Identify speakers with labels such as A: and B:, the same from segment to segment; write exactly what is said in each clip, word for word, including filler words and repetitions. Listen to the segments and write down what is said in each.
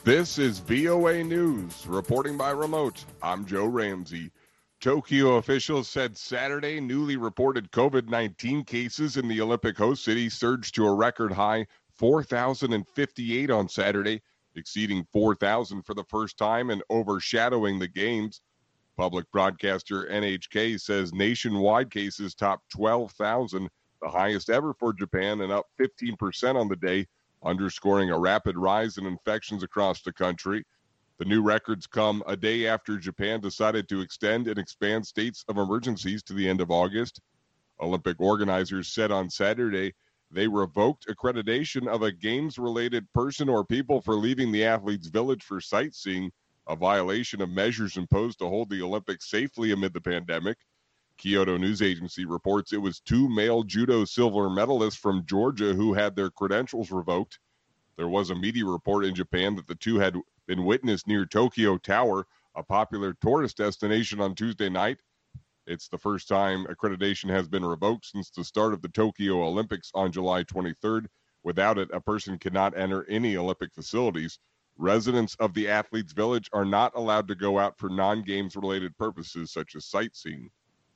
A: This is V O A News, reporting by remote. I'm Joe Ramsey. Tokyo officials said Saturday newly reported COVID nineteen cases in the Olympic host city surged to a record high four thousand fifty-eight on Saturday, exceeding four thousand for the first time and overshadowing the games. Public broadcaster N H K says nationwide cases topped twelve thousand, the highest ever for Japan, and up fifteen percent on the day, underscoring a rapid rise in infections across the country. The new records come a day after Japan decided to extend and expand states of emergencies to the end of August. Olympic organizers said on Saturday they revoked accreditation of a games-related person or people for leaving the athletes' village for sightseeing, a violation of measures imposed to hold the Olympics safely amid the pandemic. Kyodo News Agency reports it was two male judo silver medalists from Georgia who had their credentials revoked. There was a media report in Japan that the two had been witnessed near Tokyo Tower, a popular tourist destination, on Tuesday night. It's the first time accreditation has been revoked since the start of the Tokyo Olympics on July twenty-third. Without it, a person cannot enter any Olympic facilities. Residents of the athletes' village are not allowed to go out for non-games related purposes such as sightseeing.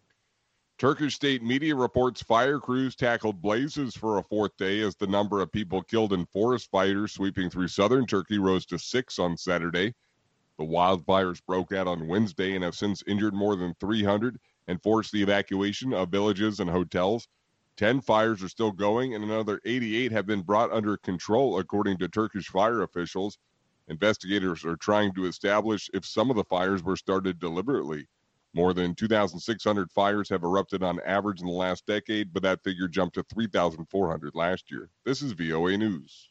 A: Turkish state media reports fire crews tackled blazes for a fourth day as the number of people killed in forest fires sweeping through southern Turkey rose to six on Saturday. The wildfires broke out on Wednesday and have since injured more than three hundred and forced the evacuation of villages and hotels. Ten fires are still going and another eighty-eight have been brought under control, according to Turkish fire officials. Investigators are trying to establish if some of the fires were started deliberately. More than two thousand six hundred fires have erupted on average in the last decade, but that figure jumped to three thousand four hundred last year. This is V O A News.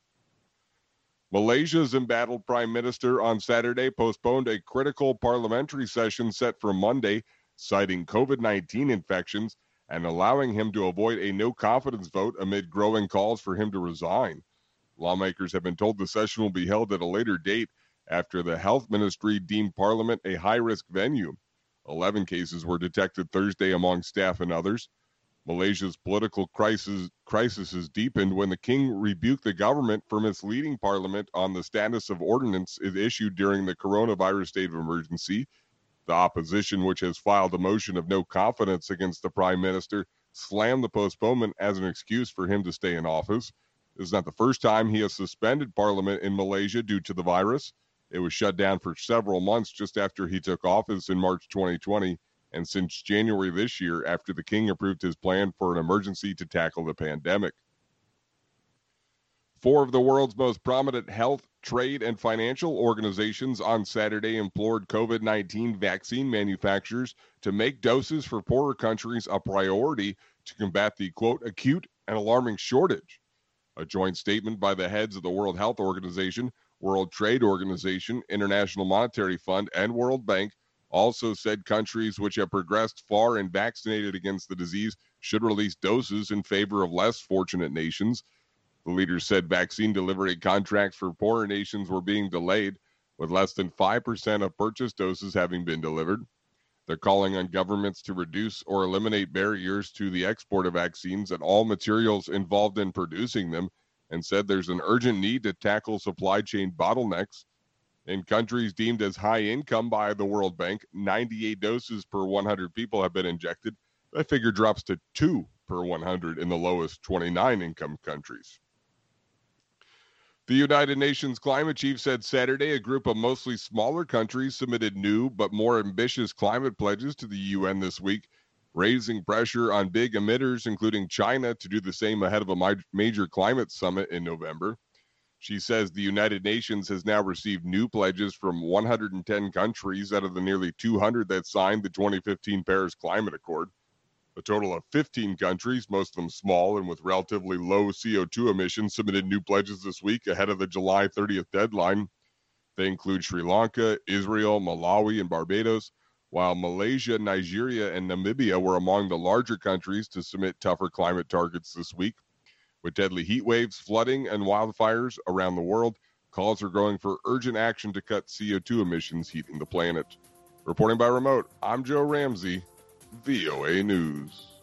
A: Malaysia's embattled prime minister on Saturday postponed a critical parliamentary session set for Monday, citing COVID nineteen infections and allowing him to avoid a no-confidence vote amid growing calls for him to resign. Lawmakers have been told the session will be held at a later date after the health ministry deemed parliament a high-risk venue. Eleven cases were detected Thursday among staff and others. Malaysia's political crisis, crisis has deepened when the king rebuked the government for misleading parliament on the status of ordinance it issued during the coronavirus state of emergency. The opposition, which has filed a motion of no confidence against the prime minister, slammed the postponement as an excuse for him to stay in office. This is not the first time he has suspended parliament in Malaysia due to the virus. It was shut down for several months just after he took office in March twenty twenty, and since January this year after the king approved his plan for an emergency to tackle the pandemic. Four of the world's most prominent health, trade, and financial organizations on Saturday implored COVID nineteen vaccine manufacturers to make doses for poorer countries a priority to combat the, quote, acute and alarming shortage. A joint statement by the heads of the World Health Organization, World Trade Organization, International Monetary Fund, and World Bank also said countries which have progressed far and vaccinated against the disease should release doses in favor of less fortunate nations. The leaders said vaccine delivery contracts for poorer nations were being delayed, with less than five percent of purchased doses having been delivered. They're calling on governments to reduce or eliminate barriers to the export of vaccines and all materials involved in producing them, and said there's an urgent need to tackle supply chain bottlenecks. In countries deemed as high income by the World Bank, ninety-eight doses per one hundred people have been injected. That figure drops to two per one hundred in the lowest twenty-nine income countries. The United Nations climate chief said Saturday a group of mostly smaller countries submitted new but more ambitious climate pledges to the U N this week, raising pressure on big emitters, including China, to do the same ahead of a major climate summit in November. She says the United Nations has now received new pledges from one hundred ten countries out of the nearly two hundred that signed the twenty fifteen Paris Climate Accord. A total of fifteen countries, most of them small and with relatively low C O two emissions, submitted new pledges this week ahead of the July thirtieth deadline. They include Sri Lanka, Israel, Malawi, and Barbados, while Malaysia, Nigeria, and Namibia were among the larger countries to submit tougher climate targets this week. With deadly heat waves, flooding, and wildfires around the world, calls are growing for urgent action to cut C O two emissions heating the planet. Reporting by remote, I'm Joe Ramsey, V O A News.